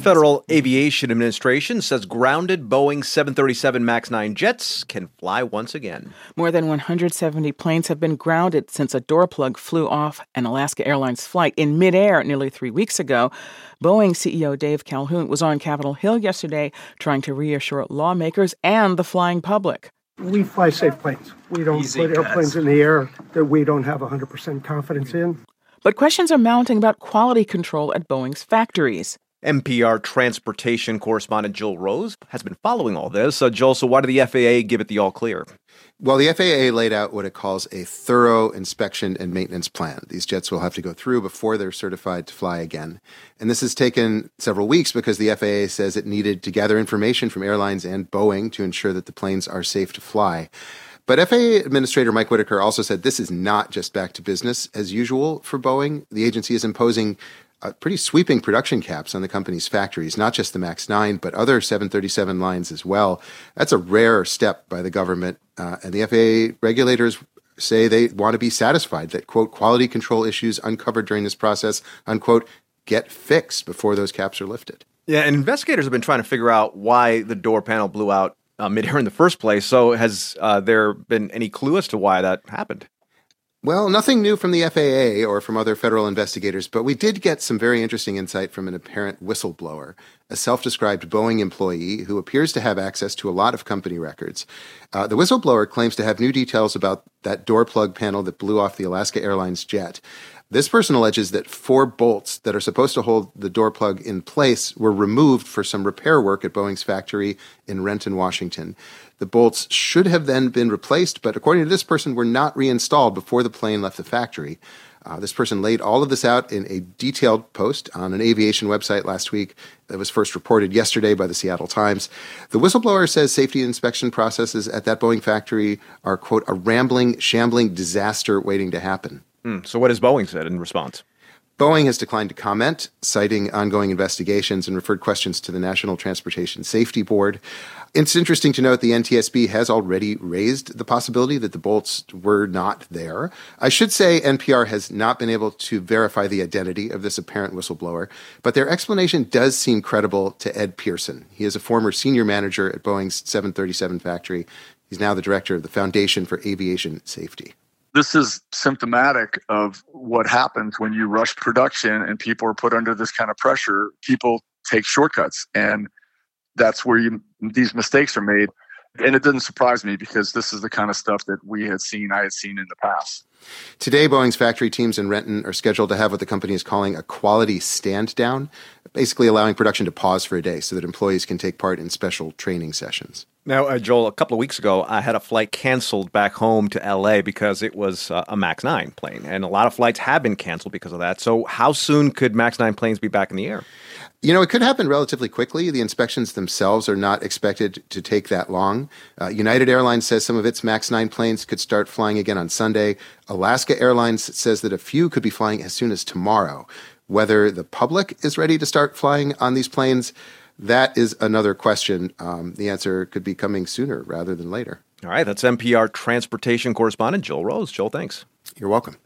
Federal Aviation Administration says grounded Boeing 737 MAX 9 jets can fly once again. More than 170 planes have been grounded since a door plug flew off an Alaska Airlines flight in midair nearly 3 weeks ago. Boeing CEO Dave Calhoun was on Capitol Hill yesterday trying to reassure lawmakers and the flying public. We fly safe planes. We don't put airplanes in the air that we don't have 100% confidence in. But questions are mounting about quality control at Boeing's factories. NPR transportation correspondent Joel Rose has been following all this. Joel, so why did the FAA give it the all clear? Well, the FAA laid out what it calls a thorough inspection and maintenance plan. These jets will have to go through before they're certified to fly again. And this has taken several weeks because the FAA says it needed to gather information from airlines and Boeing to ensure that the planes are safe to fly. But FAA Administrator Mike Whitaker also said this is not just back to business as usual for Boeing. The agency is imposing pretty sweeping production caps on the company's factories, not just the MAX 9, but other 737 lines as well. That's a rare step by the government. And the FAA regulators say they want to be satisfied that, quote, quality control issues uncovered during this process, unquote, get fixed before those caps are lifted. Yeah, and investigators have been trying to figure out why the door panel blew out midair in the first place. So has there been any clue as to why that happened? Well, nothing new from the FAA or from other federal investigators, but we did get some very interesting insight from an apparent whistleblower, a self-described Boeing employee who appears to have access to a lot of company records. The whistleblower claims to have new details about that door plug panel that blew off the Alaska Airlines jet. This person alleges that 4 bolts that are supposed to hold the door plug in place were removed for some repair work at Boeing's factory in Renton, Washington. The bolts should have then been replaced, but according to this person, were not reinstalled before the plane left the factory. This person laid all of this out in a detailed post on an aviation website last week that was first reported yesterday by the Seattle Times. The whistleblower says safety inspection processes at that Boeing factory are, quote, a rambling, shambling disaster waiting to happen. So what has Boeing said in response? Boeing has declined to comment, citing ongoing investigations and referred questions to the National Transportation Safety Board. It's interesting to note the NTSB has already raised the possibility that the bolts were not there. I should say NPR has not been able to verify the identity of this apparent whistleblower, but their explanation does seem credible to Ed Pearson. He is a former senior manager at Boeing's 737 factory. He's now the director of the Foundation for Aviation Safety. This is symptomatic of what happens when you rush production and people are put under this kind of pressure. People take shortcuts, and that's where these mistakes are made. And it doesn't surprise me because this is the kind of stuff that I had seen in the past. Today, Boeing's factory teams in Renton are scheduled to have what the company is calling a quality stand down, basically allowing production to pause for a day so that employees can take part in special training sessions. Now, Joel, a couple of weeks ago, I had a flight canceled back home to L.A. because it was a MAX 9 plane, and a lot of flights have been canceled because of that. So how soon could MAX 9 planes be back in the air? You know, it could happen relatively quickly. The inspections themselves are not expected to take that long. United Airlines says some of its MAX 9 planes could start flying again on Sunday. Alaska Airlines says that a few could be flying as soon as tomorrow. Whether the public is ready to start flying on these planes, that is another question. The answer could be coming sooner rather than later. All right, that's NPR transportation correspondent Joel Rose. Joel, thanks. You're welcome.